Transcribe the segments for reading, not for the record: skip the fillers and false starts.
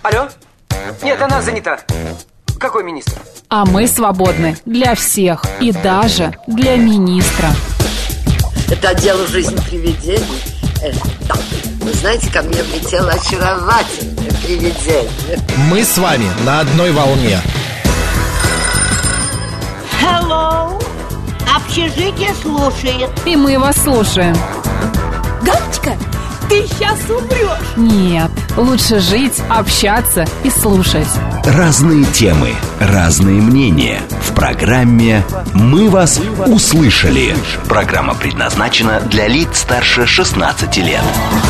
Алло? Нет, она занята. Какой министр? А мы свободны для всех и даже для министра. Это отдел «Жизнь привидений». Да. Вы знаете, ко мне влетело очаровательное привидение. Мы с вами на одной волне. Hello. Общежитие слушает. И мы вас слушаем. Галочка, ты сейчас умрешь. Нет, лучше жить, общаться и слушать. Разные темы, разные мнения. В программе «Мы вас услышали». Программа предназначена для лиц старше 16 лет.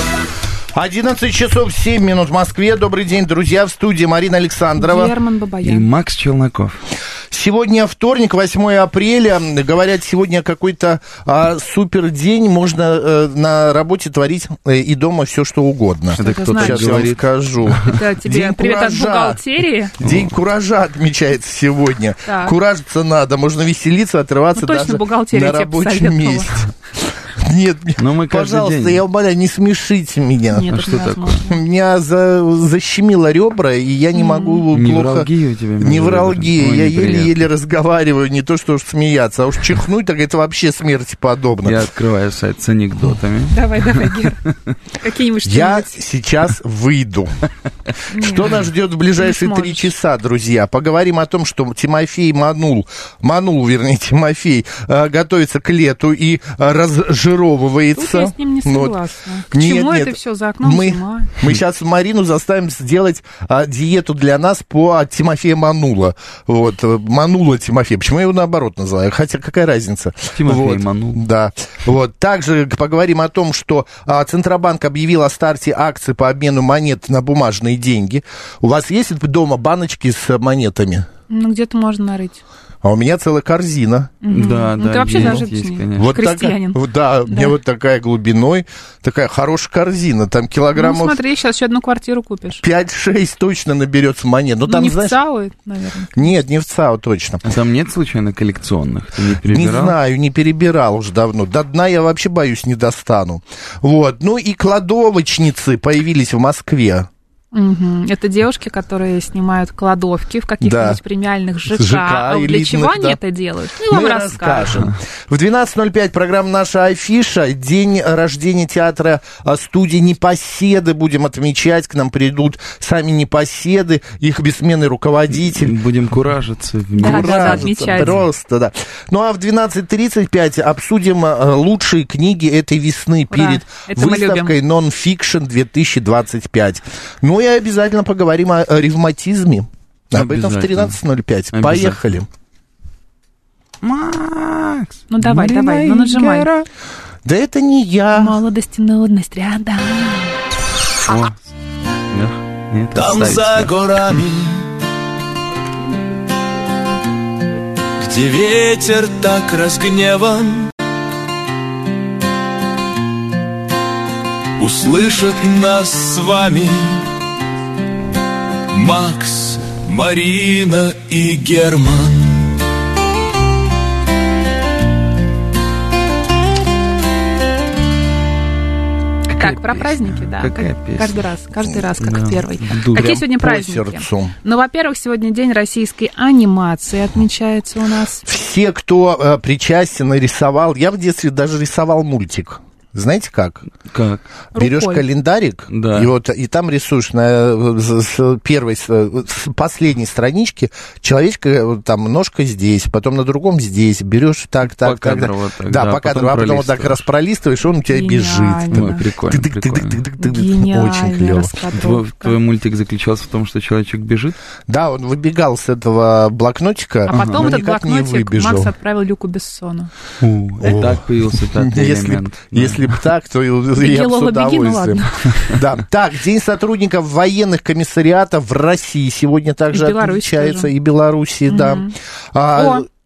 11 часов 7 минут в Москве. Добрый день, друзья. В студии Марина Александрова. Герман Бабаян. И Макс Челноков. Сегодня вторник, 8 апреля. Говорят, сегодня какой-то супер день. Можно на работе творить и дома все, что угодно. Это кто-то сейчас говорит. я вам скажу. Это тебе День привет от куража. бухгалтерии. День куража отмечается сегодня. Так. Куражиться надо. Можно веселиться, отрываться Ну, точно даже бухгалтерия на тебе рабочем посоветовала. месте. Нет, Но мы каждый пожалуйста, день. я умоляю, не смешите меня. Нет, А это что невозможно. Меня защемило ребра, и я не могу плохо... Невралгия у тебя? Невралгия. Ой, Я неприятно. еле-еле разговариваю, не то что уж смеяться, а уж чихнуть, так это вообще смерти подобно. Я открываю сайт с анекдотами. Давай, Гер. Какие-нибудь Я что-нибудь. сейчас выйду. Что нас ждет в ближайшие не 3 сможешь. часа, друзья? Поговорим о том, что Тимофей Тимофей готовится к лету и разжировывается. Тут я с ним не Ну, согласна. К нет, чему нет. это все за окном зима? Мы сейчас Марину заставим сделать диету для нас по Тимофея Манула. Вот, Манула Тимофея. Почему я его наоборот называю? Хотя какая разница? Тимофей Вот, Манул. Да. Вот. Также поговорим о том, что Центробанк объявил о старте акций по обмену монет на бумажные деньги. У вас есть дома баночки с монетами? Ну, где-то можно нарыть. А у меня целая корзина. Да, Ну, да. ты вообще есть, зажиточный. есть, конечно. Вот Крестьянин. такая, да, мне вот такая глубиной, такая хорошая корзина. Там Ну, килограммов смотри, сейчас еще одну квартиру купишь. 5-6 точно наберется монет. Ну, Ну, там, не в знаешь... ЦАУ, наверное. Нет, не в ЦАУ, точно. А там нет случайно коллекционных? Ты не Не перебирал? знаю, не перебирал уже давно. До дна я вообще, боюсь, не достану. Вот. Ну и кладовочницы появились в Москве. Мгм. Это девушки, которые снимают кладовки в каких-нибудь премиальных ЖК. ЖК А вот для элитных, чего они да. это делают? Мы вам Мы расскажем. В 12:05 программа «Наша афиша». День рождения театра студии «Непоседы» будем отмечать. К нам придут сами «Непоседы», их бессменный руководитель. Будем куражиться Да, вместе. отмечать. Просто, да. Ну, а в 12:35 обсудим лучшие книги этой весны Ура, перед это мы выставкой Non-Fiction 2025. Ну, и обязательно поговорим о ревматизме. Об этом в Обязательно. 13:05. Обязательно. Поехали. Макс! Ну, давай, Марина давай, ну, нажимай. Игоря. Да это не я. Молодость и нудность рядом. О, эх, нет, Там оставить за я. горами, где ветер так разгневан, услышат нас с вами Макс, Марина и Герман. Так, про праздники, да. Какая песня? Каждый раз, как Да. первый. Дура. Какие сегодня По праздники? сердцу. Ну, во-первых, сегодня день российской анимации отмечается у нас. Все, кто причастен и рисовал, я в детстве даже рисовал мультик. Знаете как? Как? Берешь Рукой. календарик, Да. и там рисуешь с первой, с последней странички человечка, там ножка здесь, потом на другом здесь, берешь так. Покадрово вот так, Да, да, покадрово, а потом вот так пролистываешь. распролистываешь, он у тебя Гениально. бежит. Ой, прикольно, прикольно. Гениальная Очень клево. раскадровка. Твой мультик заключался в том, что человечек бежит? Да, он выбегал с этого блокнотика, А потом но этот никак не блокнотик выбежал. Макс отправил Люку Бессону. И так появился пятый элемент. Если б так, то я Беги, бы с Лола, беги, ну удовольствием. Да. Так, День сотрудников военных комиссариатов в России сегодня также И в Беларуси отмечается. тоже. И Белоруссии, да. О,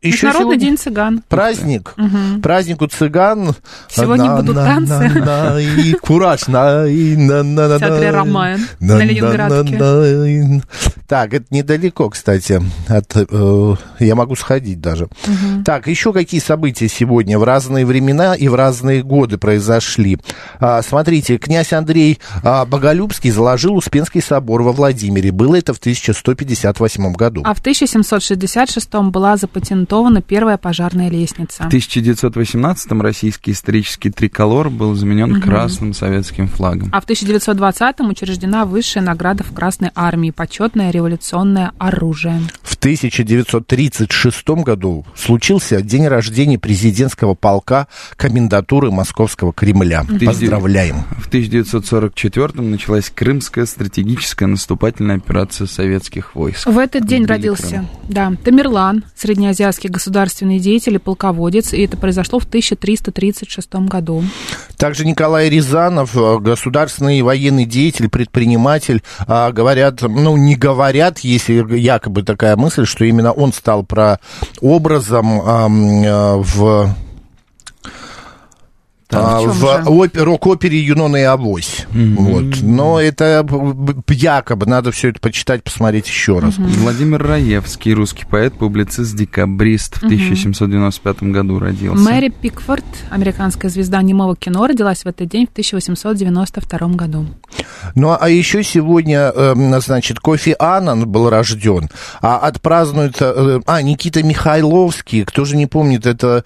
еще Международный день цыган. Праздник. Праздник у цыган. Сегодня будут танцы. И кураж. В театре «Роман» на Ленинградке. Так, это недалеко, кстати. Я могу сходить даже. Так, еще какие события сегодня в разные времена и в разные годы произошли. Смотрите, князь Андрей Боголюбский заложил Успенский собор во Владимире. Было это в 1158 году. А в 1766 была запатентована первая пожарная лестница. В 1918-м российский исторический триколор был заменен красным советским флагом. А в 1920-м учреждена высшая награда в Красной армии, почетное революционное оружие. В 1936 году случился день рождения президентского полка комендатуры Московского Кремля. Поздравляем. В 1944-м началась Крымская стратегическая наступательная операция советских войск. В этот день родился, Тамерлан, среднеазиатский государственный деятель и полководец, и это произошло в 1336 году. Также Николай Рязанов, государственный военный деятель, предприниматель, говорят, не говорят, если якобы такая мысль, что именно он стал прообразом в рок-опере «Юнона и Авось». Вот. Но это якобы, надо все это почитать, посмотреть еще раз. Владимир Раевский, русский поэт, публицист, декабрист, в 1795 году родился. Мэри Пикфорд, американская звезда немого кино, родилась в этот день в 1892 году. Ну, а еще сегодня, значит, Кофи Аннан был рожден, отпразднует, Никита Михайловский, кто же не помнит, это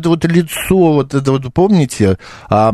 лицо, помните, а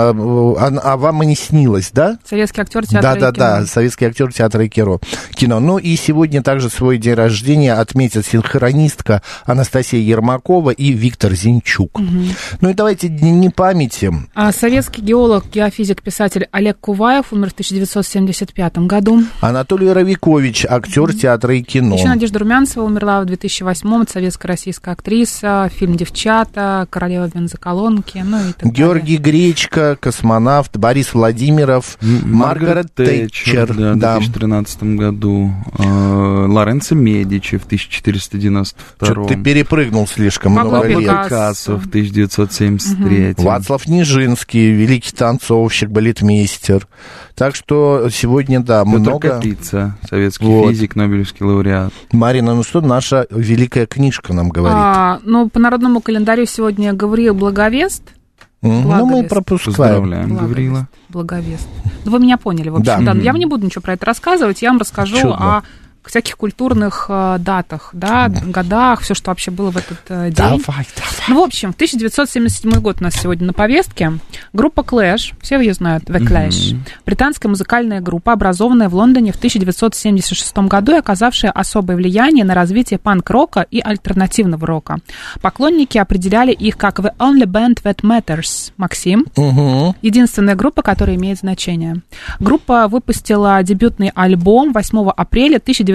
вам и не снилось, да? Советский актер театра и кино. Да, советский актер театра и кино. Ну, и сегодня также свой день рождения отметят синхронистка Анастасия Ермакова и Виктор Зинчук. Ну, и давайте дни памяти. Советский геолог, геофизик, писатель Олег Куваев умер в 1975 году. Анатолий Равикович, актер театра и кино. Еще Надежда Румянцева умерла в 2008-м. Это советско-российская актриса, фильм «Девчата», «Королева бензоколонки», и так далее. Георгий Гречко, космонавт, Борис Владимиров, Маргарет Тэтчер. В 2013 году. Лоренцо Медичи в 1492. Что-то ты перепрыгнул слишком много лет. Пикассо в 1973. Вацлав Нижинский, великий танцовщик, балетмейстер. Так что сегодня, Петр много... Капица, советский физик, нобелевский лауреат. Марина, что наша великая книжка нам говорит? По народному календарю сегодня Гавриил Благовест. Мы пропускаем. Поздравляем, Гаврила. Благовест. Вы меня поняли, в общем. Да. Я вам не буду ничего про это рассказывать, я вам расскажу о всяких культурных датах, годах, все, что вообще было в этот день. Давай. В общем, 1977 год у нас сегодня на повестке. Группа Clash, все ее знают, The Clash, британская музыкальная группа, образованная в Лондоне в 1976 году и оказавшая особое влияние на развитие панк-рока и альтернативного рока. Поклонники определяли их как The Only Band That Matters. Максим, единственная группа, которая имеет значение. Группа выпустила дебютный альбом 8 апреля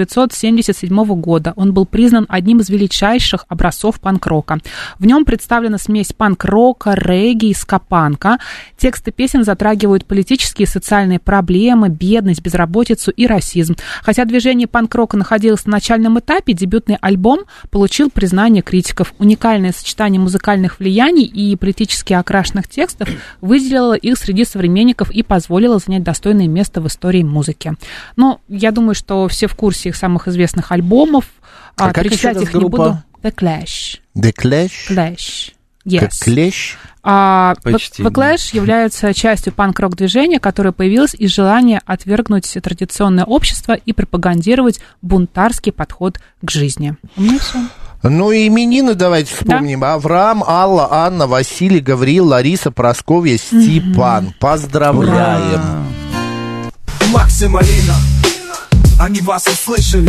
1977 года. Он был признан одним из величайших образцов панк-рока. В нем представлена смесь панк-рока, регги и ска-панка. Тексты песен затрагивают политические и социальные проблемы, бедность, безработицу и расизм. Хотя движение панк-рока находилось на начальном этапе, дебютный альбом получил признание критиков. Уникальное сочетание музыкальных влияний и политически окрашенных текстов выделило их среди современников и позволило занять достойное место в истории музыки. Но я думаю, что все в курсе их самых известных альбомов. Перечислять их не буду. The Clash. The Clash? Clash. Yes. Как клещ? The Clash является частью панк-рок движения, которое появилось из желания отвергнуть традиционное общество и пропагандировать бунтарский подход к жизни. У меня все. Ну и именины давайте вспомним. Да? Авраам, Алла, Анна, Василий, Гавриил, Лариса, Прасковья, Степан. Поздравляем. Макс и Марина, они вас услышали.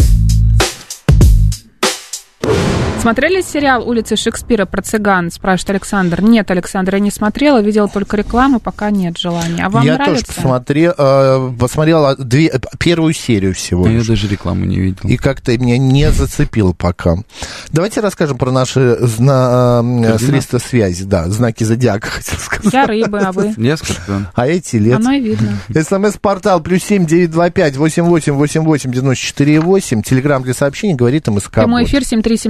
Смотрели сериал «Улицы Шекспира» про цыган, спрашивает Александр. Нет, Александр, я не смотрела, видела только рекламу, пока нет желания. А вам я нравится? Я тоже посмотрела первую серию всего. Я даже рекламу не видел. И как-то меня не зацепило пока. Давайте расскажем про наши средства связи. Да, знаки зодиака, хотел сказать. Я рыба, а вы? Я скорпион. А я телец. Оно и видно. СМС-портал +7 925 88 88 94 8. Телеграм для сообщений, говорит МСК. Прямой эфир 7373948,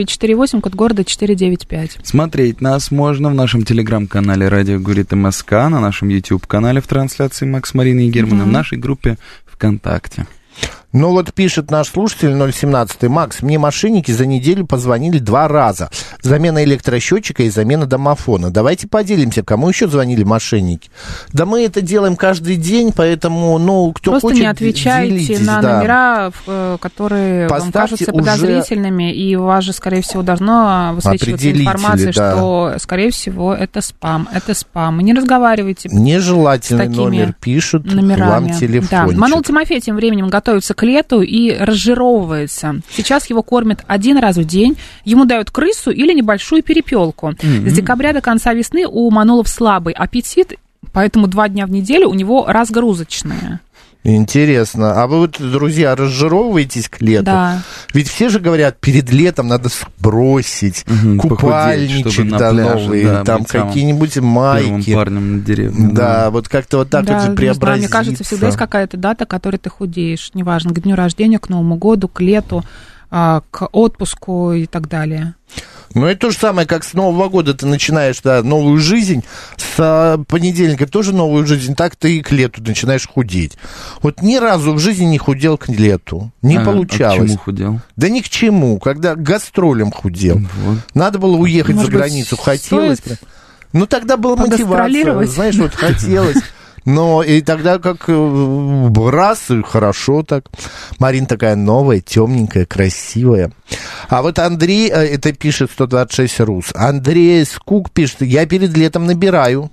948, код города 495. Смотреть нас можно в нашем телеграм-канале «Радио говорит МСК», на нашем YouTube-канале в трансляции Макс, Марина и Герман, в нашей группе ВКонтакте. Ну вот пишет наш слушатель 017. Макс, мне мошенники за неделю позвонили 2 раза. Замена электросчетчика и замена домофона. Давайте поделимся, кому еще звонили мошенники. Да мы это делаем каждый день, поэтому, ну, кто просто хочет, не отвечайте делитесь, на да. номера, которые Поставьте вам кажутся подозрительными, и у вас же, скорее всего, должно высвечиваться информация, да. что, скорее всего, это спам. Это спам. Не разговаривайте. Нежелательный с номер пишут номерами. вам телефончик. Да. Манул Тимофей тем временем готовится к лету и разжировывается. Сейчас его кормят 1 раз в день, ему дают крысу или небольшую перепелку. С декабря до конца весны у манулов слабый аппетит, поэтому 2 дня в неделю у него разгрузочные. Интересно. А вы вот, друзья, разжировываетесь к лету? Да. Ведь все же говорят, перед летом надо сбросить купальничек, да, новый, да, там какие-нибудь майки. Первым парнем на деревне. Да, вот как-то вот так да, вот же преобразиться. Мне кажется, всегда есть какая-то дата, к которой ты худеешь. Неважно, к дню рождения, к Новому году, к лету, к отпуску и так далее. Ну, это то же самое, как с Нового года ты начинаешь, да, новую жизнь, с понедельника тоже новую жизнь, так ты и к лету начинаешь худеть. Вот ни разу в жизни не худел к лету, не получалось. А к чему худел? Да ни к чему, когда к гастролям худел. Вот. Надо было уехать за границу, хотелось. Ну, тогда была мотивация, знаешь, вот хотелось. Но и тогда как раз, и хорошо так. Марина такая новая, темненькая, красивая. А вот Андрей, это пишет 126 Рус. Андрей Скук пишет, я перед летом набираю.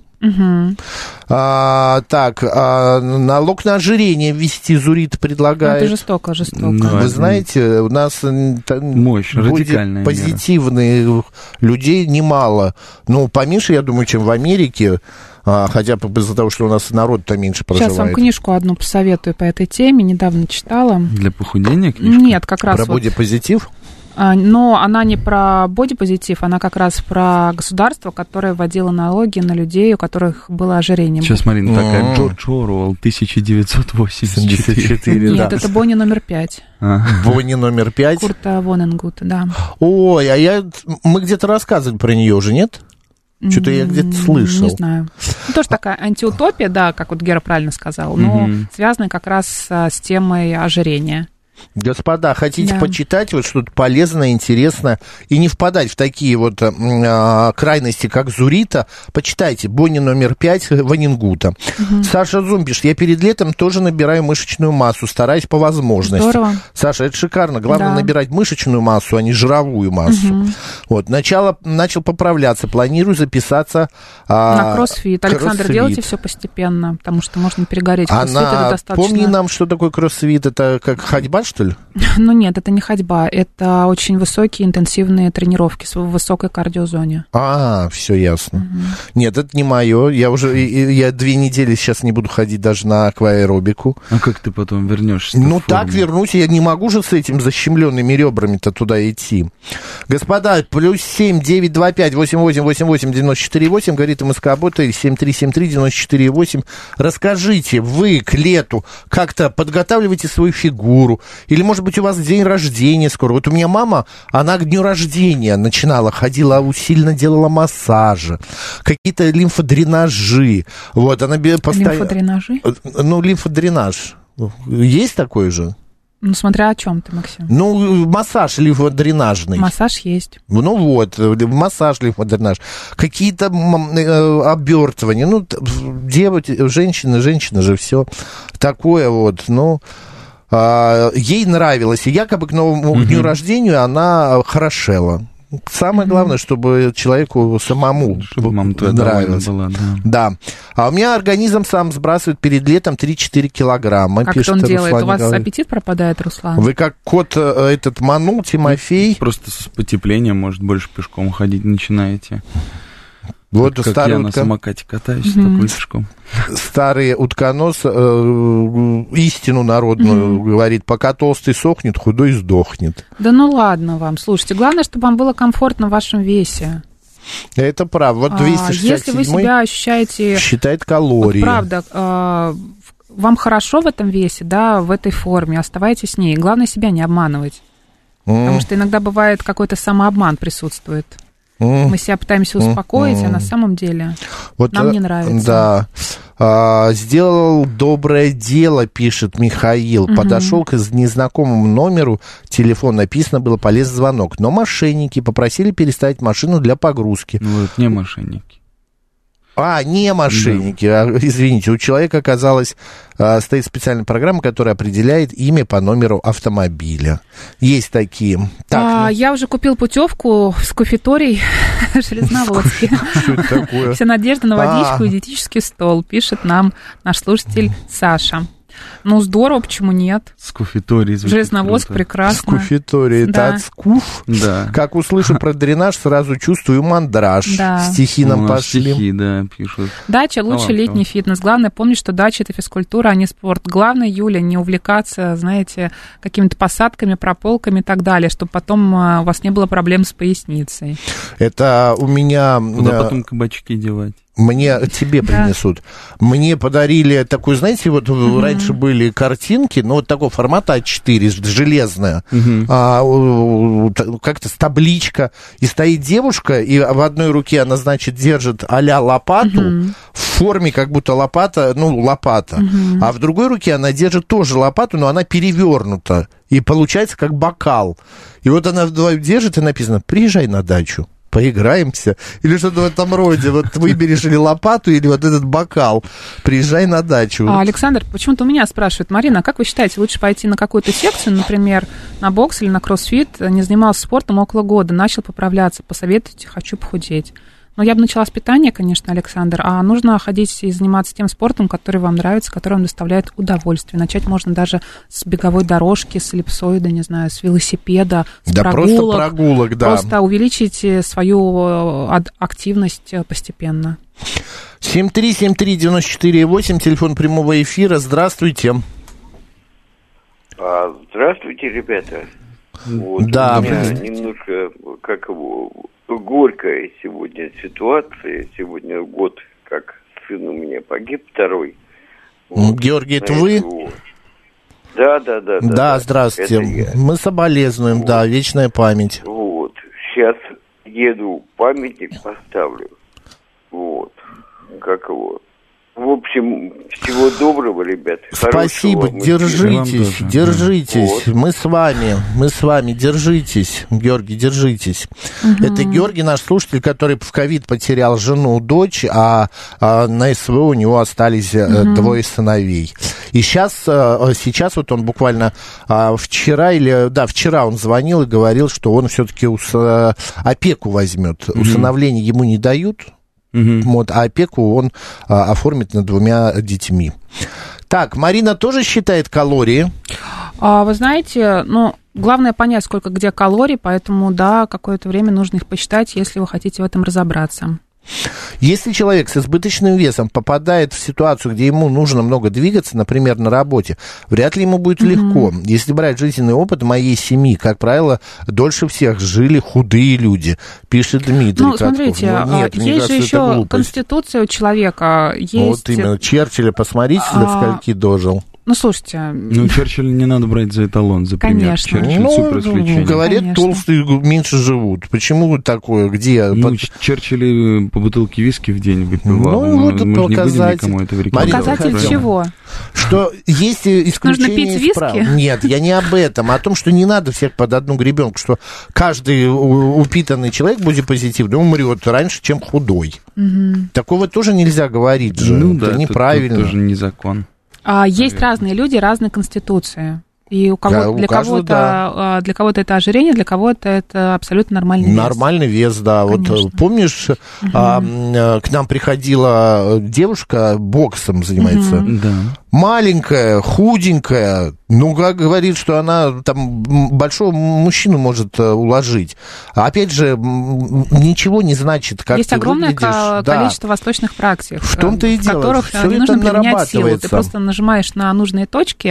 Налог на ожирение ввести Зурит предлагает. Это жестоко. Вы знаете, у нас радикальная позитивных людей немало. Ну, поменьше, я думаю, чем в Америке. Хотя бы из-за того, что у нас народ-то меньше проживает. Сейчас вам книжку одну посоветую по этой теме. Недавно читала. Для похудения книжку? Нет, как раз про бодипозитив? Но она не про бодипозитив, она как раз про государство, которое вводило налоги на людей, у которых было ожирение. Сейчас, Марина, такая Джордж Оруэлл, 1984. Нет, это Бонни номер 5. Бонни номер 5? Курта Вонненгута, да. Ой, мы где-то рассказывали про нее уже, нет? Что-то я где-то слышал. Не знаю. Тоже такая антиутопия, да, как вот Гера правильно сказал, но связанная как раз с темой ожирения. Господа, хотите почитать вот что-то полезное, интересное, и не впадать в такие вот крайности, как Зурита, почитайте Бонни номер 5 Вонненгута. Саша Зум пишет, я перед летом тоже набираю мышечную массу, стараюсь по возможности. Здорово. Саша, это шикарно. Главное набирать мышечную массу, а не жировую массу. Вот, начал поправляться, планирую записаться на кроссфит. Александр, делайте все постепенно, потому что можно перегореть. Кроссфит это достаточно... Помни нам, что такое кроссфит, это как ходьба, что ли? Ну нет, это не ходьба, это очень высокие интенсивные тренировки в высокой кардиозоне. Все ясно. Нет, это не мое. Я 2 недели сейчас не буду ходить даже на акваэробику. А как ты потом вернешься? Ну так вернусь, я не могу же с этим защемленными ребрами-то туда идти. Господа, +7 925 88 88 94 8, говорит МСК-бот, 7373 94 8. Расскажите, вы к лету как-то подготавливаете свою фигуру? Или, может быть, у вас день рождения скоро? Вот у меня мама, она к дню рождения начинала, ходила, усиленно делала массажи, какие-то лимфодренажи. Вот, она постоянно... Лимфодренажи? Ну, лимфодренаж. Есть такой же? Ну, смотря о чем ты, Максим. Ну, массаж лимфодренажный. Массаж есть. Ну вот, массаж лимфодренаж. Какие-то обертывания. Ну, женщины же все такое вот, ну... Ей нравилось, и якобы к новому дню рождения она хорошела. Самое главное, чтобы человеку самому нравилось. Была, да. А у меня организм сам сбрасывает перед летом 3-4 килограмма. Как это он делает? У вас аппетит пропадает, Руслан? Вы как кот этот Манул, Тимофей. Просто с потеплением, может, больше пешком ходить начинаете. Вот как я на самокате катаюсь, такой пешком. Старый утконос истину народную говорит, пока толстый сохнет, худой сдохнет. Да ну ладно вам, слушайте, главное, чтобы вам было комфортно в вашем весе. Это правда. Вот 267 если вы себя ощущаете... Считает калории. Вот правда, вам хорошо в этом весе, да, в этой форме, оставайтесь с ней. Главное, себя не обманывать. Потому что иногда бывает какой-то самообман присутствует. Мы себя пытаемся успокоить, а на самом деле нам не нравится. Да. Сделал доброе дело, пишет Михаил. Подошел к незнакомому номеру, телефон написано было, полез звонок. Но мошенники попросили переставить машину для погрузки. Ну, это не мошенники. Не мошенники. Да. Извините, у человека, оказалось, стоит специальная программа, которая определяет имя по номеру автомобиля. Есть такие. Так, я уже купил путевку с кофеторий Железноводске. Что это такое? Вся надежда на водичку и диетический стол, пишет нам наш слушатель Саша. Ну, здорово, почему нет? С кофеторией. Железноводск прекрасно. С кофеторией, да. Это от скуф. Да. Как услышу про дренаж, сразу чувствую мандраж. Да. Стихи нам пошли. Стихи, да, пишут. Дача лучше летний фитнес. Главное помнить, что дача — это физкультура, а не спорт. Главное, Юля, не увлекаться, знаете, какими-то посадками, прополками и так далее, чтобы потом у вас не было проблем с поясницей. Это у меня... Куда потом кабачки девать? Тебе принесут. Мне подарили такую, знаете, вот раньше были картинки, ну, вот такого формата А4, железная, как-то с табличка, и стоит девушка, и в одной руке она, значит, держит а-ля лопату, в форме как будто лопата, а в другой руке она держит тоже лопату, но она перевернута, и получается как бокал. И вот она вдвоем держит, и написано: «Приезжай на дачу, поиграемся», или что-то в этом роде. Вот выберешь или лопату, или вот этот бокал. Приезжай на дачу. Александр, почему-то у меня спрашивают: Марина, а как вы считаете, лучше пойти на какую-то секцию, например, на бокс или на кроссфит? Не занимался спортом около года, начал поправляться, посоветуйте, хочу похудеть. Но я бы начала с питания, конечно, Александр, а нужно ходить и заниматься тем спортом, который вам нравится, который вам доставляет удовольствие. Начать можно даже с беговой дорожки, с эллипсоида, не знаю, с велосипеда, с прогулок. Просто прогулок, да. Просто увеличите свою активность постепенно. 7373948, телефон прямого эфира. Здравствуйте. Здравствуйте, ребята. Вот, да. У меня немножко, горькая сегодня ситуация. Сегодня год, как сын у меня погиб, второй. Вот, Георгий, это вы? Да. Да, здравствуйте. Мы соболезнуем, вот. Да, вечная память. Вот. Сейчас еду, памятник поставлю. Вот. В общем, всего доброго, ребят. Спасибо, держитесь. Вот. Мы с вами, держитесь, Георгий, держитесь. Это Георгий, наш слушатель, который в ковид потерял жену, дочь, а на СВО у него остались двое сыновей. И сейчас вот он буквально вчера он звонил и говорил, что он все-таки опеку возьмет. Усыновление ему не дают. Вот, а опеку он оформит над 2 детьми. Так, Марина тоже считает калории? Вы знаете, главное понять, сколько где калорий, поэтому, да, какое-то время нужно их посчитать, если вы хотите в этом разобраться. Если человек с избыточным весом попадает в ситуацию, где ему нужно много двигаться, например, на работе, вряд ли ему будет легко. Если брать жизненный опыт моей семьи, как правило, дольше всех жили худые люди, пишет Дмитрий Катков. Смотрите, есть же еще конституция у человека. Вот именно, Черчилля посмотрите, до скольки дожил. Слушайте... Черчилля не надо брать за эталон, за пример. Конечно. Черчилль супер исключение. Говорят, конечно. Толстые меньше живут. Почему такое? Где? Черчилль по бутылке виски в день выпивал. Вот это мы же не будем никому это рекомендовать. Показатель чего? Что есть исключение. Нужно пить виски? Нет, я не об этом, а о том, что не надо всех под одну гребенку, что каждый упитанный человек бодипозитивный умрет раньше, чем худой. Такого тоже нельзя говорить же. Это неправильно. Это тоже не закон. Есть разные люди, разные конституции. И для кого-то это ожирение, для кого-то это абсолютно нормальный вес. Нормальный вес, да. Конечно. Вот помнишь, к нам приходила девушка, боксом занимается, маленькая, худенькая, говорит, что она там большого мужчину может уложить. А опять же, ничего не значит, как есть ты огромное выглядишь. количество восточных практик, в том-то и в дело. которых не нужно применять силу. Ты просто нажимаешь на нужные точки,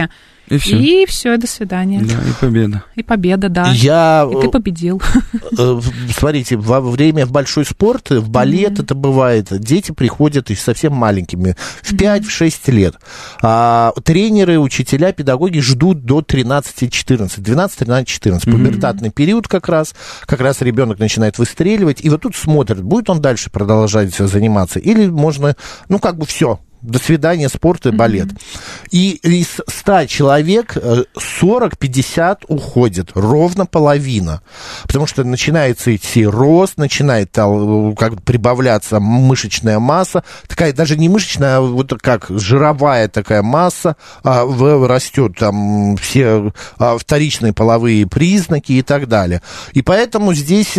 И все. И все, до свидания. Да, и победа. И победа, да. И ты победил. Смотрите, во время в большой спорт, в балет это бывает, дети приходят еще совсем маленькими, в 5-6 лет. А тренеры, учителя, педагоги ждут до 13-14, 12-13-14. Пубертатный период как раз ребенок начинает выстреливать, и вот тут смотрят, будет он дальше продолжать заниматься, или можно, все. До свидания, спорт и балет. И из 100 человек 40-50 уходит, ровно половина. Потому что начинается идти рост, начинает прибавляться мышечная масса. Такая даже не мышечная, а вот как жировая такая масса. Растет там все вторичные половые признаки и так далее. И поэтому здесь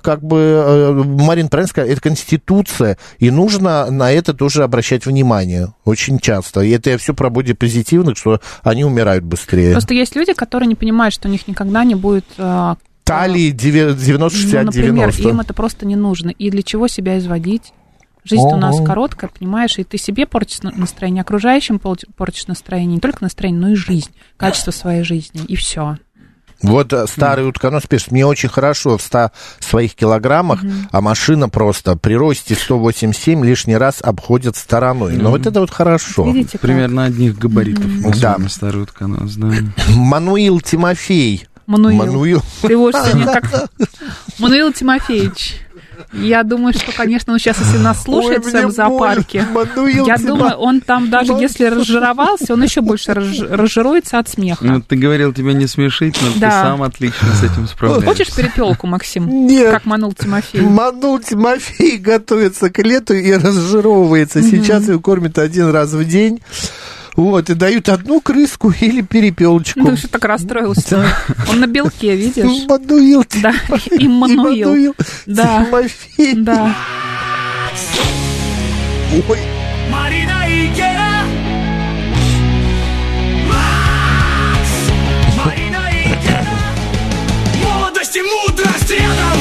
Марина правильно сказала, это конституция, и нужно на это тоже обращать внимание. Очень часто. И это я все про бодипозитивных, что они умирают быстрее. Просто есть люди, которые не понимают, что у них никогда не будет... талии 90-60-90. Например, им это просто не нужно. И для чего себя изводить? Жизнь у нас короткая, понимаешь, и ты себе портишь настроение, окружающим портишь настроение, не только настроение, но и жизнь, качество своей жизни, и все. Вот старый утконос пишет, мне очень хорошо в 100 своих килограммах, а машина просто при росте 187 лишний раз обходит стороной. Но вот это вот хорошо. Видите, примерно одних габаритов. Да. Старый утконос, да. Мануил Тимофей. Мануил. Ты вот сегодня как... Мануил Тимофеевич. Я думаю, что, конечно, он сейчас, если нас слушает в своем зоопарке, я думаю, он там даже если разжировался, он еще больше разжируется от смеха. Ну, ты говорил, тебя не смешить, но ты сам отлично с этим справляешься. Хочешь перепелку, Максим? Нет. Как Манул Тимофей. Манул Тимофей готовится к лету и разжировывается. Сейчас его кормят 1 раз в день. Вот, и дают одну крыску или перепелочку. Ну, ты что так расстроился? Он на белке, видишь? Мануил. Да, Иммануил. Да. Тимофей. Да. Ой. Марина и Гера. Марина и Гера. Молодость и мудрость рядом.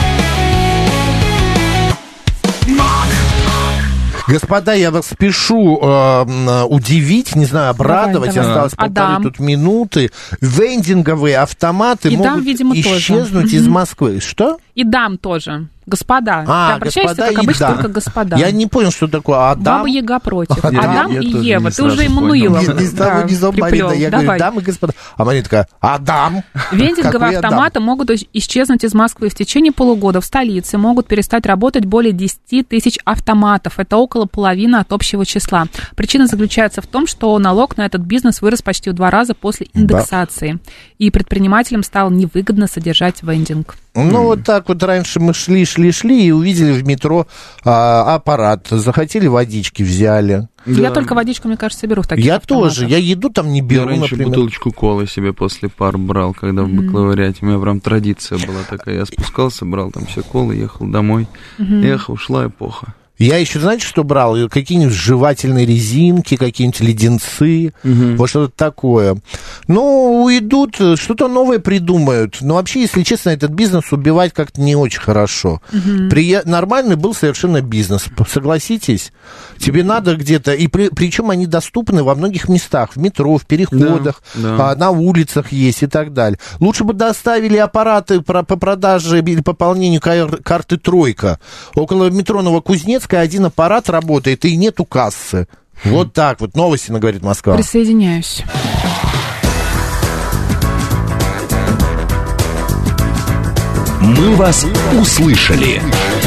Господа, я вас спешу удивить, не знаю, обрадовать. Давай. Осталось полторы тут минуты. Вендинговые автоматы могут исчезнуть из Москвы. Что? И дам тоже. Господа. Ты обращаешься, как обычно, только господа. Я не понял, что такое Адам. Баба Яга против. Адам и Ева. Ты уже Эммануилом. Ни с того, ни с того, Марина. Я говорю, дамы и господа. А Марина такая, Адам. Вендинговые автоматы могут исчезнуть из Москвы. В течение полугода в столице могут перестать работать более 10 тысяч автоматов. Это около половины от общего числа. Причина заключается в том, что налог на этот бизнес вырос почти в 2 раза после индексации. И предпринимателям стало невыгодно содержать вендинг. Ну, вот так вот раньше мы шли и увидели в метро аппарат. Захотели водички, взяли. Да. Я только водичку, мне кажется, беру в таких автоматах. Тоже. Я еду там не беру, я раньше бутылочку колы себе после пар брал, когда в бакалавриате. У меня прям традиция была такая. Я спускался, брал там все колы, ехал домой. Ушла эпоха. Я еще, знаете, что брал? Какие-нибудь жевательные резинки, какие-нибудь леденцы, вот что-то такое. Ну, уйдут, что-то новое придумают. Но вообще, если честно, этот бизнес убивать как-то не очень хорошо. Нормальный был совершенно бизнес, согласитесь? Тебе надо где-то, и причем они доступны во многих местах, в метро, в переходах, на улицах есть и так далее. Лучше бы доставили аппараты по продаже или пополнению карты «Тройка». Около метро Новокузнецка 1 аппарат работает, и нету кассы. Вот так вот. Новости на «Говорит Москва». Присоединяюсь. Мы вас услышали.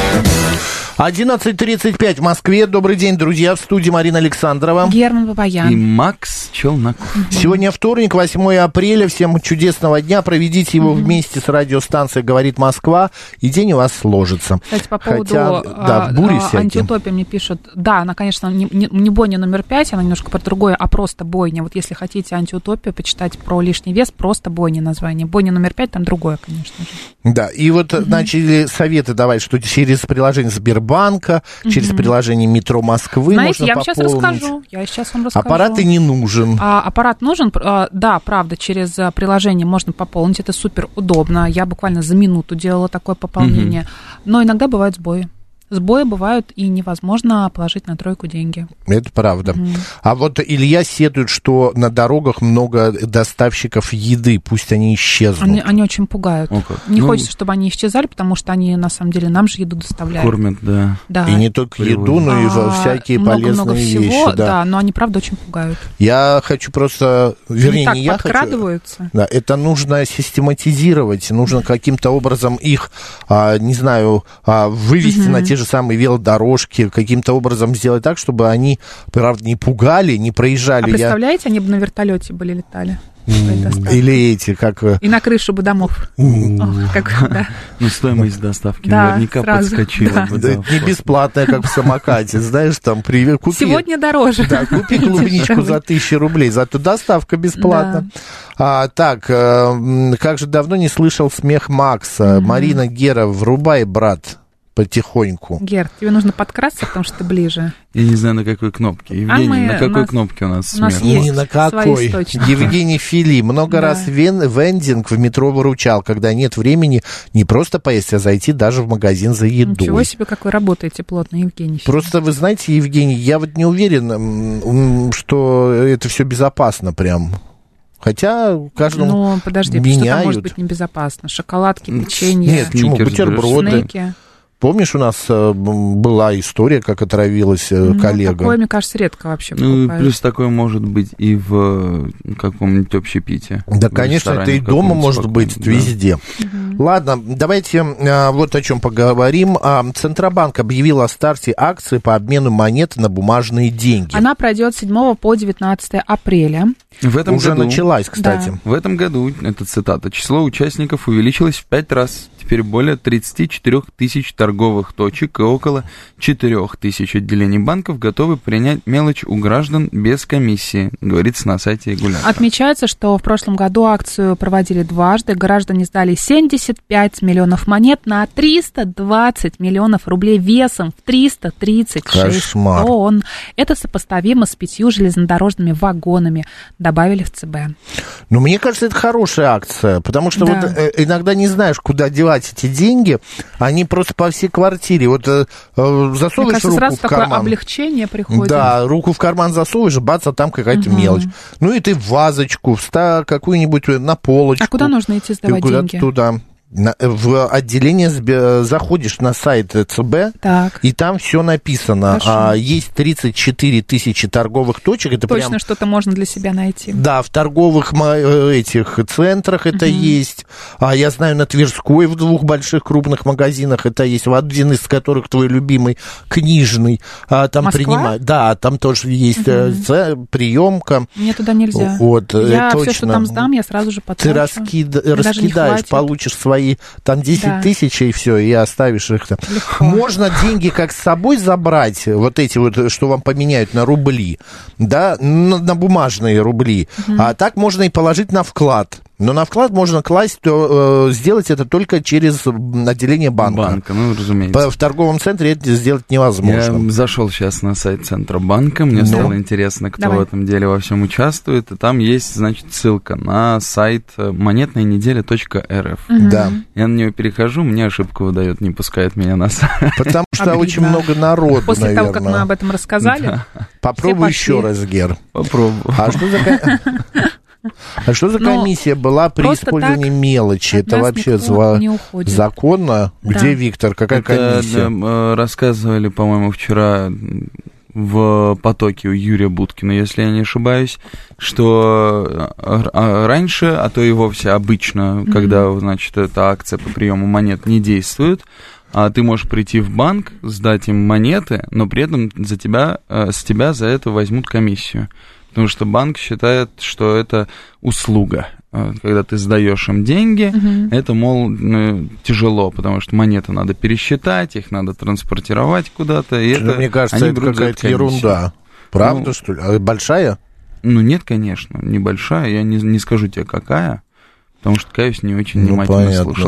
11:35 в Москве. Добрый день, друзья. В студии Марина Александрова. Герман Бабаян. И Макс Челноков. Сегодня вторник, 8 апреля. Всем чудесного дня. Проведите его вместе с радиостанцией «Говорит Москва», и день у вас сложится. Кстати, по поводу бури антиутопии мне пишут. Да, она, конечно, не бойня номер 5, она немножко про другое, а просто бойня. Вот если хотите антиутопию почитать про лишний вес, просто бойня название. Бойня номер 5, там другое, конечно же. Да, и вот начали советы давать, что через приложение Сбербанка, через приложение «Метро Москвы» знаете, можно пополнить. Я сейчас вам расскажу. Аппарат и не нужен. Аппарат нужен, да, правда, через приложение можно пополнить, это супер удобно. Я буквально за минуту делала такое пополнение. Но иногда бывают сбои. сбои бывают, и невозможно положить на тройку деньги. Это правда. А вот Илья сетует, что на дорогах много доставщиков еды, пусть они исчезнут. Они очень пугают. Не хочется, чтобы они исчезали, потому что они, на самом деле, нам же еду доставляют. Кормят, да. И не только еду, но и всякие полезные всего, вещи. Да, но они, правда, очень пугают. Я хочу просто... Вернее, не я хочу. Да, это нужно систематизировать, нужно каким-то образом их, не знаю, вывести на те же самые велодорожки, каким-то образом сделать так, чтобы они, правда, не пугали, не проезжали. А представляете, они бы на вертолете были летали? Или эти, как... И на крышу бы домов. Ну, стоимость доставки наверняка подскочила бы. Не бесплатная, как в самокате, знаешь, там... Сегодня дороже. Да, купи клубничку за 1000 рублей, зато доставка бесплатна. Так, как же давно не слышал смех Макса. Марина, Гера, врубай, брат, потихоньку. Гер, тебе нужно подкрасться, потому что ты ближе. Я не знаю, на какой кнопке. Евгений, на какой кнопке у нас смех? Ни на какой. Евгений Фили. Много раз вендинг в метро выручал, когда нет времени не просто поесть, а зайти даже в магазин за едой. Ничего себе, как вы работаете плотно, Евгений Фили. Просто вы знаете, Евгений, я вот не уверен, что это все безопасно прям. Хотя каждому Ну, подожди, меняют. что-то может быть небезопасно. Шоколадки, печенье, Нет, почему? Бутерброды. снеки. Помнишь, у нас была история, как отравилась коллега? Такое, мне кажется, редко вообще покупают. Ну, плюс такое может быть и в каком-нибудь общепите. Да, конечно, это и дома может быть, везде. Ладно, давайте вот о чем поговорим. Центробанк объявил о старте акции по обмену монет на бумажные деньги. Она пройдет с 7 по 19 апреля. Уже началась, кстати. Да. В этом году, это цитата, число участников увеличилось в 5 раз. Теперь более 34 тысяч торговых точек и около 4 тысяч отделений банков готовы принять мелочь у граждан без комиссии, говорится на сайте регулятора. Отмечается, что в прошлом году акцию проводили дважды. Граждане сдали 75 миллионов монет на 320 миллионов рублей весом в 336 тонн. Это сопоставимо с 5 железнодорожными вагонами, добавили в ЦБ. Ну, мне кажется, это хорошая акция, потому что вот иногда не знаешь, куда девать эти деньги, они просто по всей квартире. Вот засовываешь мне кажется, руку сразу в карман. такое облегчение приходит. Да, руку в карман засовываешь, бац, а там какая-то мелочь. Ну, и ты в вазочку, какую-нибудь на полочку. А куда нужно идти сдавать деньги? Туда. В отделение заходишь на сайт ЦБ, и там все написано. Есть 34 тысячи торговых точек. Это точно прям... что-то можно для себя найти. Да, в торговых этих центрах это есть. Я знаю, на Тверской в 2 больших крупных магазинах это есть. В один из которых твой любимый книжный. Там принимают. Да, там тоже есть приемка. Мне туда нельзя. Вот, я точно. все, что там сдам, я сразу же потрачу. Ты раскидаешь, получишь свои там 10 тысяч, и все, и оставишь их там. Легко. Можно деньги как с собой забрать, вот эти вот, что вам поменяют на рубли, да, на бумажные рубли, а так можно и положить на вклад. Но на вклад можно класть, сделать это только через отделение банка. Ну, разумеется. В торговом центре это сделать невозможно. Я зашел сейчас на сайт Центробанка, мне стало интересно, кто в этом деле во всем участвует, и там есть, значит, ссылка на сайт монетнаяneделя.рф. Да. Я на нее перехожу, мне ошибку выдает, не пускает меня на сайт. Потому что очень много народу, после наверное. того, как мы об этом рассказали. Попробуй еще раз, Гер. Попробую. А что за комиссия была при использовании мелочи? Это вообще законно? Где, Виктор? Какая комиссия? Рассказывали, по-моему, вчера в потоке у Юрия Буткина, если я не ошибаюсь, что раньше, а то и вовсе обычно, когда, значит, эта акция по приему монет не действует, ты можешь прийти в банк, сдать им монеты, но при этом с тебя за это возьмут комиссию. Потому что банк считает, что это услуга. Когда ты сдаешь им деньги, это, мол, тяжело, потому что монеты надо пересчитать, их надо транспортировать куда-то. И это, мне кажется, это какая-то ерунда. Правда, что ли? А большая? Ну, нет, конечно, небольшая. Я не скажу тебе, какая. Потому что, каюсь, не очень внимательно слушал.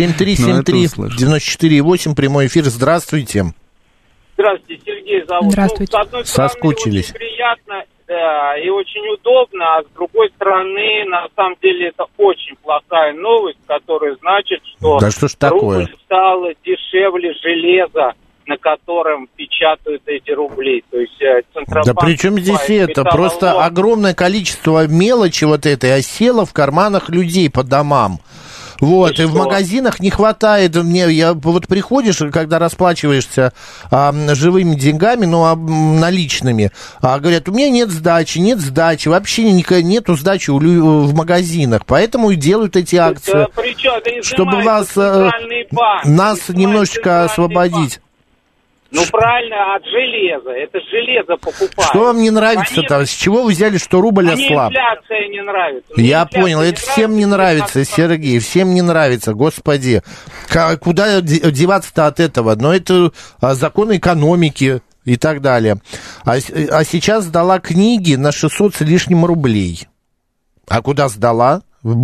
7373948, прямой эфир. Здравствуйте. Здравствуйте, Сергей зовут. Здравствуйте. С одной стороны, соскучились. Очень приятно, да, и очень удобно, а с другой стороны, на самом деле, это очень плохая новость, которая значит, что да что ж такое? рубль стал дешевле железа. на котором печатают эти рубли. То есть Центробанк... Да при чем здесь это? Просто огромное количество мелочи вот этой осело в карманах людей по домам. Вот, и в магазинах не хватает, вот приходишь, когда расплачиваешься живыми деньгами, наличными, говорят, у меня нет сдачи, вообще нету сдачи в магазинах, поэтому и делают эти акции, чтобы нас немножечко освободить. Ну, правильно, от железа. Это железо покупают. Что вам не нравится-то? С чего вы взяли, что рубль ослаб? Мне инфляция не нравится. Я понял, это всем не нравится, Сергей, всем не нравится, господи. Куда деваться-то от этого? Но это законы экономики и так далее. А сейчас сдала книги на 600 с лишним рублей. А куда сдала?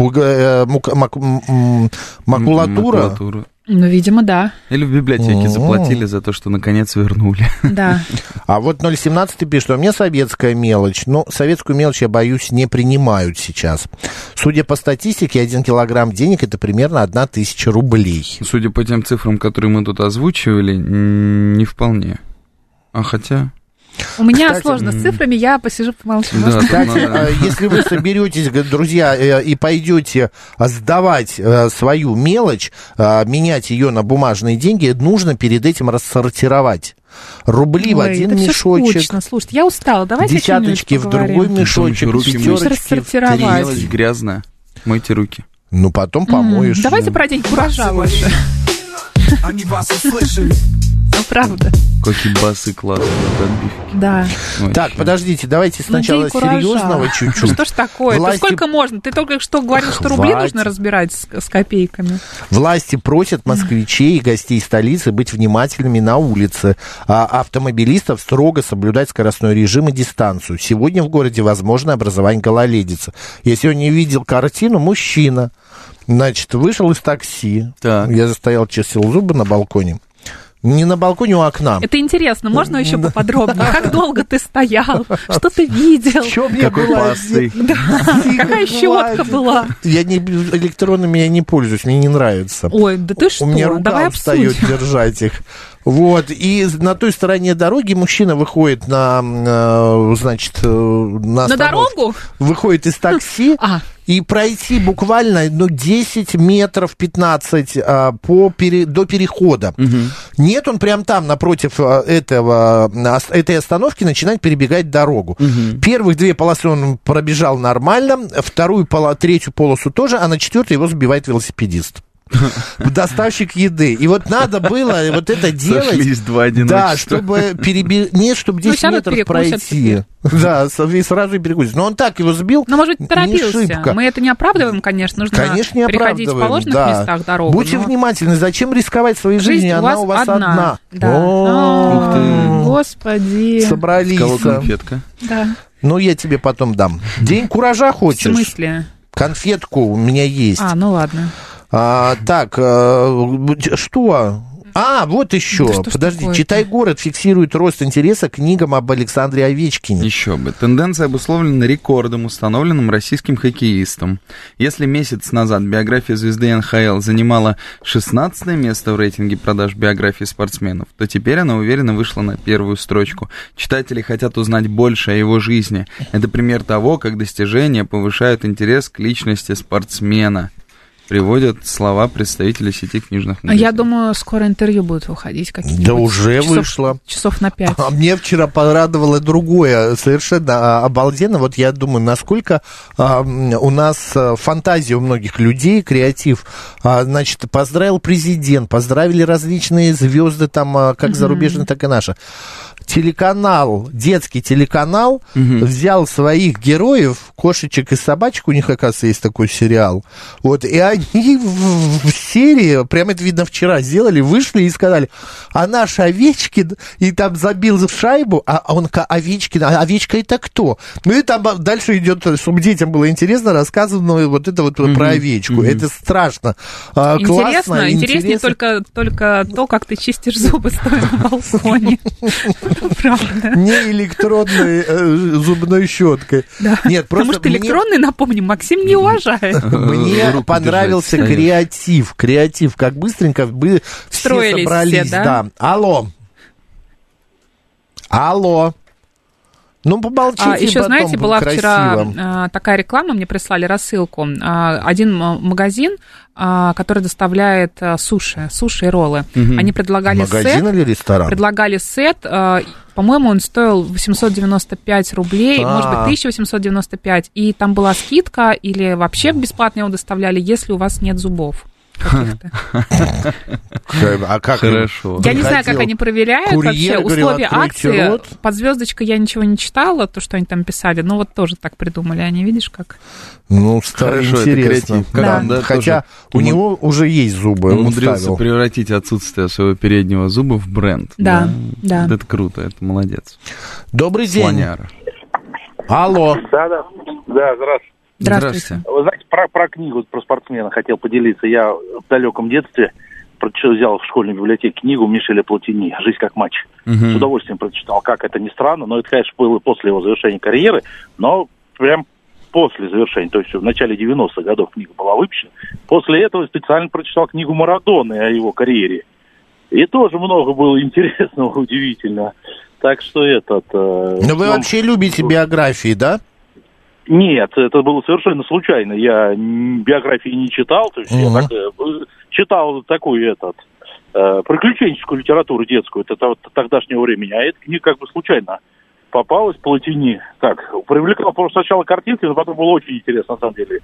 Макулатура? Ну, видимо, да. Или в библиотеке заплатили за то, что наконец вернули. Да. А вот 017 пишет, что у меня советская мелочь. Но советскую мелочь, я боюсь, не принимают сейчас. Судя по статистике, 1 килограмм денег это примерно 1000 рублей. Судя по тем цифрам, которые мы тут озвучивали, не вполне. А хотя... У меня сложно с цифрами, я посижу, помолчу. Да, кстати, если вы соберетесь, друзья, и пойдете сдавать свою мелочь, менять ее на бумажные деньги, нужно перед этим рассортировать. Рубли в один мешочек. Все скучно. Слушайте, я устала, давайте десяточки в другой мешочек, пятерочки в третий. Мелочь грязная, мойте руки. Ну, потом помоешь. Давайте про день куража больше. Они вас услышали. Ну, правда. Какие басы классные, отбивки. Да. Так, подождите, давайте сначала серьезного чуть-чуть. Что ж такое? Власти... Сколько можно? Ты только что говорил, что рубли нужно разбирать с копейками. Власти просят москвичей и гостей столицы быть внимательными на улице, а автомобилистов строго соблюдать скоростной режим и дистанцию. Сегодня в городе возможно образование гололедицы. Я сегодня видел картину, мужчина, значит, вышел из такси. Так. Я застоял, чистил зубы на балконе. Не на балконе, у окна. Это интересно, можно еще поподробнее? Как долго ты стоял? Что ты видел? Какой пастой? Какая щетка была? Я электронными я не пользуюсь, мне не нравится. Ой, да ты что? У меня рука устает держать их. Вот, и на той стороне дороги мужчина выходит на дорогу? Выходит из такси, и пройти буквально 10 метров, 15 до перехода. Нет, он прям там, напротив этой остановки, начинает перебегать дорогу. Первых 2 полосы он пробежал нормально, третью полосу тоже, а на 4-й его сбивает велосипедист. Доставщик еды. И вот надо было вот это делать. Сошлись 2 одиночества. Да, чтобы Нет, чтобы 10 метров пройти. Да, и сразу и перекусить. Но он так его сбил. Но, может быть, торопился. Мы это не оправдываем, конечно. Нужно переходить в положенных местах дорогу. Будьте внимательны. Зачем рисковать своей жизнью? Она у вас одна. Да. Господи. Собрались. С кого конфетка? Да. Ну, я тебе потом дам. День куража хочешь? В смысле? Конфетку у меня есть. Ну ладно. Так, что? Вот еще. Да подожди, «Читай город» фиксирует рост интереса к книгам об Александре Овечкине. Еще бы. Тенденция обусловлена рекордом, установленным российским хоккеистом. Если месяц назад биография звезды НХЛ занимала 16 место в рейтинге продаж биографий спортсменов, то теперь она уверенно вышла на первую строчку. Читатели хотят узнать больше о его жизни. Это пример того, как достижения повышают интерес к личности спортсмена. Приводят слова представителей сети книжных магазинов. Я думаю, скоро интервью будут выходить какие-нибудь. Да уже вышло. Часов на 5. А мне вчера порадовало другое, совершенно обалденно. Вот я думаю, насколько у нас фантазия у многих людей, креатив. Значит, поздравил президент, поздравили различные звезды, там, как зарубежные, так и наши. Телеканал, детский телеканал взял своих героев, кошечек и собачек, у них, оказывается, есть такой сериал, вот, и они в серии, прямо это видно вчера, сделали, вышли и сказали, а наш Овечкин, и там забил в шайбу, а он, Овечкин, а Овечка это кто? Ну и там дальше идет, чтобы детям было интересно, рассказано вот это вот про Овечку, это страшно, классно. Интереснее только то, как ты чистишь зубы, стоя на балконе. Правда. Не электронной зубной щеткой. Да. Нет, потому что электронный, напомним, Максим не уважает. Мне понравился креатив. Как быстренько все собрались. Все, да? Алло. Алло. Ну, помолчите, еще, потом знаете, была красиво. вчера такая реклама, мне прислали рассылку. Один магазин, который доставляет суши и роллы. Они предлагали магазин или ресторан? Предлагали сет, по-моему, он стоил 895 рублей, может быть, 1895, и там была скидка, или вообще бесплатно его доставляли, если у вас нет зубов. А как? Хорошо. Я не знаю, как они проверяют вообще условия акции. Рот. Под звездочкой я ничего не читала, то, что они там писали, но вот тоже так придумали. Они, видишь, как? Ну, интересно. Да. Да, хотя у него уже есть зубы. Он умудрился превратить отсутствие своего переднего зуба в бренд. Да. Это круто, это молодец. Добрый день. Слоняра. Алло. Да, здравствуйте. Здравствуйте. Вы знаете, про книгу, про спортсмена хотел поделиться. Я в далеком детстве взял в школьной библиотеке книгу Мишеля Платини «Жизнь как матч». С удовольствием прочитал, как это ни странно, но это, конечно, было после его завершения карьеры, но прям после завершения, то есть в начале 90-х годов книга была выпущена. После этого специально прочитал книгу Марадоны о его карьере. И тоже много было интересного, удивительного. Так что Но вы вообще любите биографии, да? Нет, это было совершенно случайно. Я биографии не читал, то есть я так, читал такую приключенческую литературу детскую, это тогдашнего времени, а эта книга как бы случайно попалась, Платини. Так, привлекал просто сначала картинки, но потом было очень интересно, на самом деле,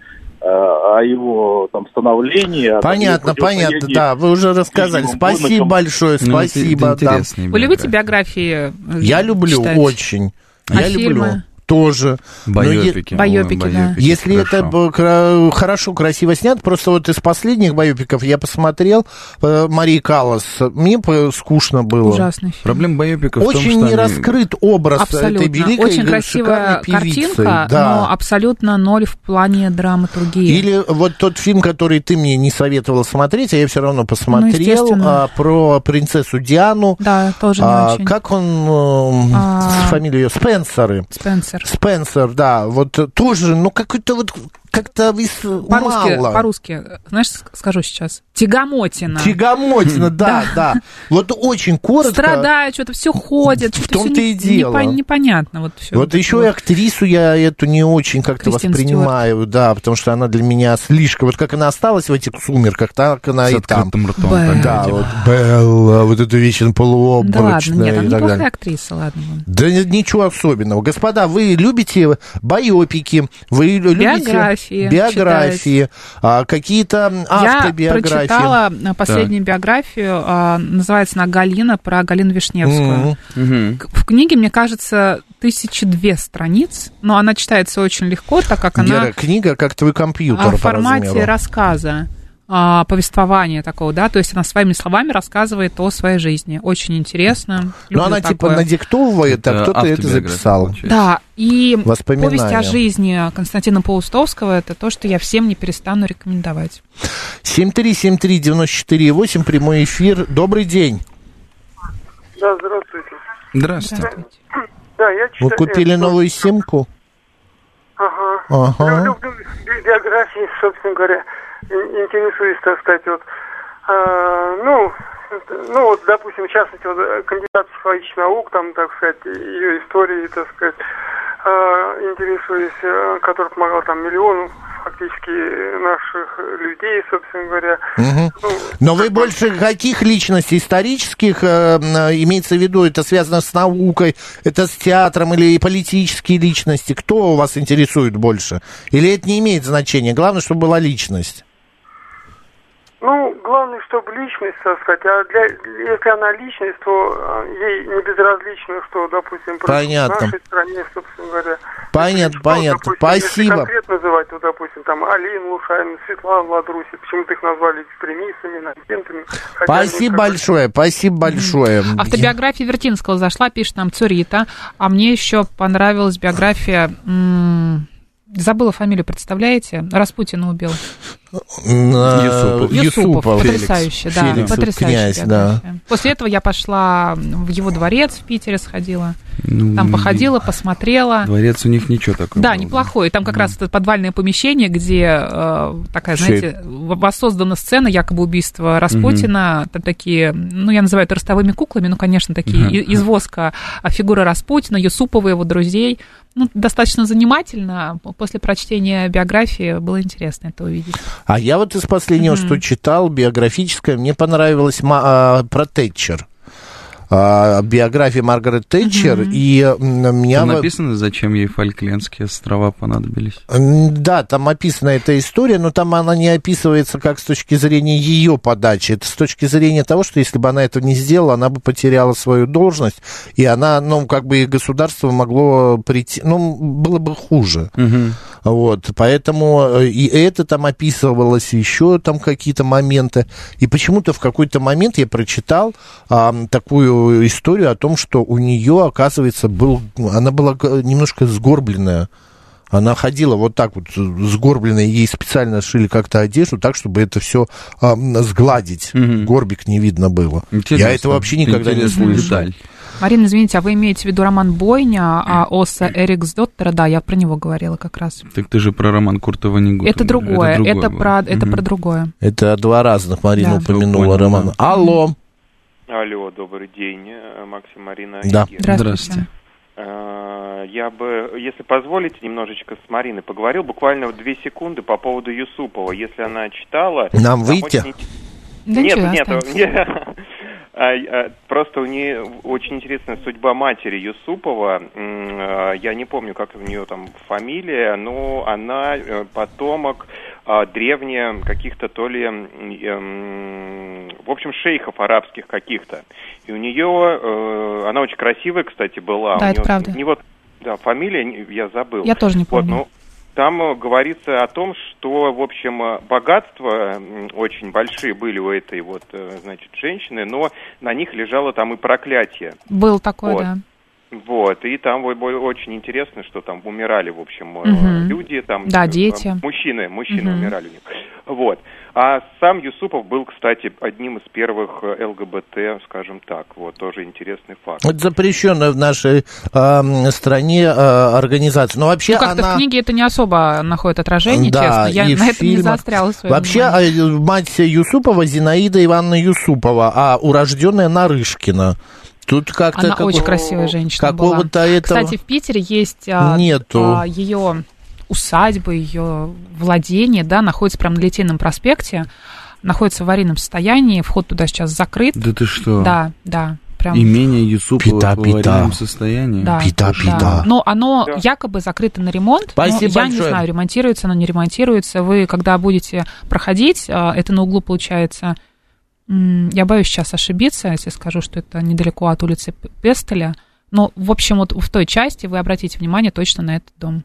о его там становлении. Понятно, да, вы уже рассказали. Спасибо большое, спасибо. Вы любите биографии? Я люблю читать? Очень. Я люблю. Тоже. Байопики, да. Если это хорошо, красиво снято, просто вот из последних байопиков я посмотрел Марии Каллас, мне скучно было. Ужасный фильм. Проблема байопиков очень в том, что не раскрыт образ этой великой, очень красивая картинка, да. но абсолютно ноль в плане драматургии. Или вот тот фильм, который ты мне не советовала смотреть, а я все равно посмотрел, про принцессу Диану. Да, тоже не очень. Как он, фамилия ее, Спенсер, да, вот тоже, ну, какой-то вот, как-то мало. По-русски, знаешь, скажу сейчас. Тягомотина, да. Вот очень коротко. Страдает, что-то все ходит. В том-то и дело. Непонятно вот все. Вот еще и актрису я эту не очень как-то воспринимаю, да, потому что она для меня слишком, вот как она осталась в этих «Сумерках», так она и там. Да, вот Белла, вот эту вечно полуобморочная. Да ладно, нет, она неплохая актриса, ладно. Да ничего особенного. Господа, вы любите байопики, вы любите биографии, какие-то автобиографии. Я прочитала последнюю биографию, называется она «Галина», про Галину Вишневскую. В книге, мне кажется, 1002 страниц, но она читается очень легко, так как она... Книга, как твой компьютер, в формате рассказа. Повествования такого, да, то есть она своими словами рассказывает о своей жизни. Очень интересно. Но она такое. Типа надиктовывает, а кто-то это записал. Да, и повесть о жизни Константина Паустовского — это то, что я всем не перестану рекомендовать. 7373948, прямой эфир. Добрый день. Да, здравствуйте. Здравствуйте. Да, я читаю. Вы купили новую симку? Ага. Люблю биографии, собственно говоря. Интересуюсь, так сказать, вот, вот, допустим, в частности, вот, кандидат психологических наук, там, так сказать, ее истории, так сказать, интересуюсь, который помогал там миллиону фактически наших людей, собственно говоря. Но вы больше каких личностей? Исторических, имеется в виду, это связано с наукой, это с театром или политические личности? Кто вас интересует больше? Или это не имеет значения? Главное, чтобы была личность. Главное, чтобы личность, так сказать, если она личность, то ей не безразлично, что, допустим, происходит в нашей стране, собственно говоря. Понятно. Допустим, Спасибо. Если конкретно называть, то, допустим, там, Алина Лушанина, Светлана Ладруси, почему-то их назвали экстремистами, агентами. Спасибо большое. Автобиография Вертинского зашла, пишет нам Цурита, а мне еще понравилась биография... Забыла фамилию, представляете? Распутина убил. Юсупов, потрясающе, да, Феликс, потрясающая князь, да. После этого я пошла в его дворец в Питере, сходила, там походила, посмотрела. Дворец у них ничего такого. Да, неплохой. Там как раз это подвальное помещение, где такая, знаете, воссоздана сцена якобы убийства Распутина. Там такие, ну, я называю это ростовыми куклами, ну, конечно, такие из воска фигуры Распутина, Юсупова, его друзей. Ну, достаточно занимательно. После прочтения биографии было интересно это увидеть. А я вот из последнего, что читал, биографическое, мне понравилось про Тэтчер. Биография Маргарет Тэтчер, и меня... Там написано, зачем ей Фолклендские острова понадобились? Да, там описана эта история, но там она не описывается как с точки зрения ее подачи. Это с точки зрения того, что если бы она этого не сделала, она бы потеряла свою должность, и она, ну, как бы и государство могло прийти... Ну, было бы хуже. Вот, поэтому и это там описывалось, еще там какие-то моменты. И почему-то в какой-то момент я прочитал такую историю о том, что у нее, оказывается, она была немножко сгорбленная. Она ходила вот так вот сгорбленная, ей специально шили как-то одежду так, чтобы это все сгладить. Горбик не видно было. Я этого вообще никогда не слышал. Марина, извините, а вы имеете в виду роман «Бойня» Оса Эриксдоттера? Да, я про него говорила как раз. Так ты же про роман Курта Воннегута. Это другое, это про другое. Это два разных, Марина упомянула роман. Алло. Алло, добрый день, Максим, Марина. Да, здравствуйте. Я бы, если позволите, немножечко с Мариной поговорил, буквально 2 секунды по поводу Юсупова. Если она читала... Нам выйти? Да нет. Просто у нее очень интересная судьба матери Юсупова. Я не помню, как у нее там фамилия, но она потомок древних каких-то то ли, в общем, шейхов арабских каких-то. И у нее, она очень красивая, кстати, была. Да, это правда. Фамилия я забыл. Я тоже не помню. Вот, там говорится о том, что, в общем, богатства очень большие были у этой вот, значит, женщины, но на них лежало там и проклятие. Был такой, вот. Да. Вот, и там очень интересно, что там умирали, в общем, люди, там... Да, дети. Мужчины умирали у них. Вот. А сам Юсупов был, кстати, одним из первых ЛГБТ, скажем так. Вот, тоже интересный факт. Это запрещенная в нашей стране организация. Но вообще как-то в книге это не особо находит отражение, честно. Я на этом не заостряла свое внимание. Вообще, мать Юсупова Зинаида Ивановна Юсупова, а урожденная Нарышкина. Тут как-то она очень красивая женщина была. Кстати, в Питере есть ее усадьба, ее владение, да, находится прямо на Литейном проспекте, находится в аварийном состоянии, вход туда сейчас закрыт. Да ты что? Да. Прям... Имение Юсупова в аварийном состоянии? Да. Пита. Но оно якобы закрыто на ремонт. Спасибо я большое. Не знаю, ремонтируется оно, не ремонтируется. Вы, когда будете проходить, это на углу получается... Я боюсь сейчас ошибиться, если скажу, что это недалеко от улицы Пестеля. Но, в общем, вот в той части вы обратите внимание точно на этот дом.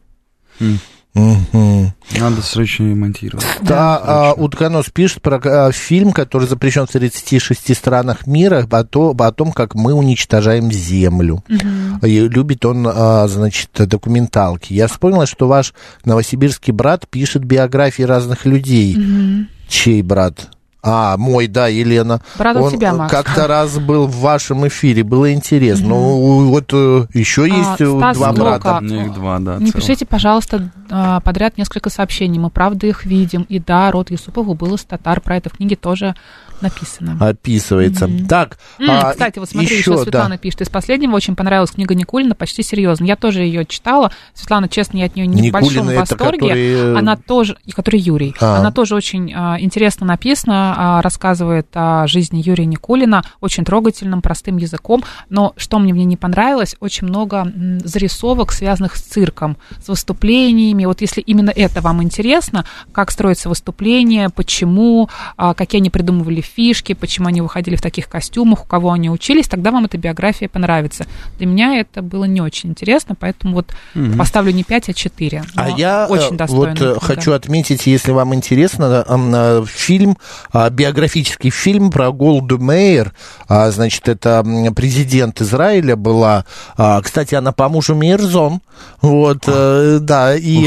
Надо срочно ремонтировать. Да, Утконос пишет про фильм, который запрещен в 36 странах мира, о том, как мы уничтожаем Землю. И любит он, значит, документалки. Я вспомнила, что ваш новосибирский брат пишет биографии разных людей. Чей брат? Мой, да, Елена. Брат от тебя, Макс. Как-то раз был в вашем эфире, было интересно. Ну, вот еще есть Стас два брата. Их два, да. Не пишите, пожалуйста, подряд несколько сообщений. Мы, правда, их видим. И да, род Юсупова был из татар. Про это в книге тоже написано. Описывается. Так, кстати, вот смотри, еще Светлана пишет. Из последнего очень понравилась книга Никулина, почти серьезно. Я тоже ее читала. Светлана, честно, я от нее не в большом восторге. Она тоже, который Юрий. Она тоже очень интересно написана, рассказывает о жизни Юрия Никулина очень трогательным, простым языком. Но что мне в ней не понравилось, очень много зарисовок, связанных с цирком, с выступлениями. Вот если именно это вам интересно, как строятся выступления, почему, какие они придумывали фишки, почему они выходили в таких костюмах, у кого они учились, тогда вам эта биография понравится. Для меня это было не очень интересно, поэтому вот поставлю не 5, а 4. А я очень вот хочу отметить, если вам интересно, фильм биографический фильм про Голду Меир. Значит, это президент Израиля была. Кстати, она по мужу Мейерзон. Вот, да, и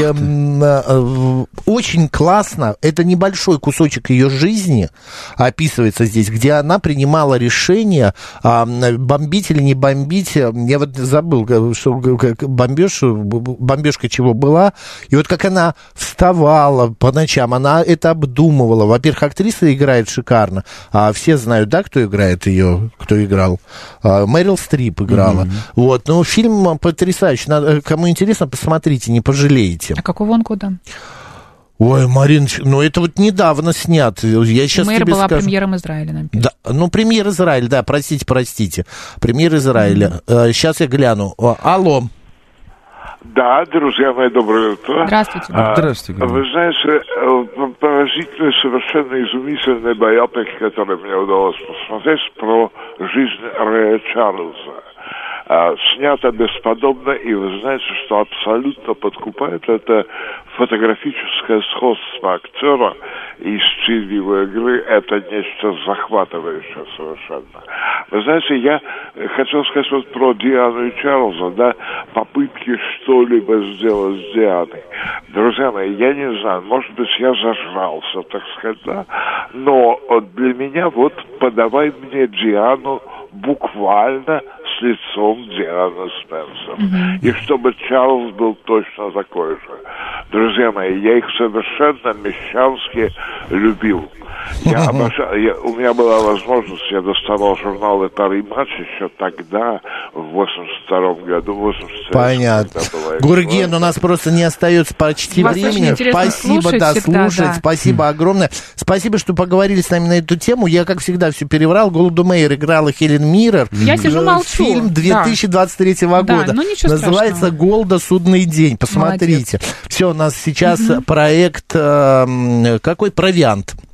очень классно. Это небольшой кусочек ее жизни описывается здесь, где она принимала решение, бомбить или не бомбить. Я вот забыл, что бомбежка чего была. И вот как она вставала по ночам, она это обдумывала. Во-первых, актриса играет шикарно. Все знают, да, кто играет ее, кто играл? Мэрил Стрип играла. Вот, ну, фильм потрясающий. Кому интересно, посмотрите, не пожалеете. А какого он года? Ой, Марин, ну это вот недавно снят. Я сейчас Мэр тебе была скажу. премьером Израиля, например. Да, ну, премьер Израиля, да, простите. Премьер Израиля. Сейчас я гляну. Алло. Да, друзья мои, доброе утро. Здравствуйте. Здравствуйте. Вы знаете, поразительный, совершенно изумительный биопик, который мне удалось посмотреть, про жизнь Рэя Чарльза. Снято бесподобно, и вы знаете, что абсолютно подкупает это фотографическое сходство актера и стиль его игры. Это нечто захватывающее совершенно. Вы знаете, я хотел сказать вот про Диану и Чарльза, да, попытки что-либо сделать с Дианой. Друзья мои, я не знаю, может быть, я зажрался, так сказать, да, но для меня вот подавай мне Диану буквально с лицом Дианы Спенсер. И чтобы Чарльз был точно такой же. Друзья мои, я их совершенно мещански любил. Я обожаю, у меня была возможность, я доставал журналы «Пари Матч» еще тогда, в 82-м году, 83-м. Понятно. Гурген, у нас просто не остается почти времени. Спасибо, да, слушать. Спасибо огромное. Спасибо, что поговорили с нами на эту тему. Я, как всегда, все переврал. Голду Меир играла Хелен Миррер. Я сижу, молчу. Фильм 2023 года. Да, ну, называется «Голда. Судный день». Посмотрите. Все, у нас сейчас проект... Какой? «Провиант».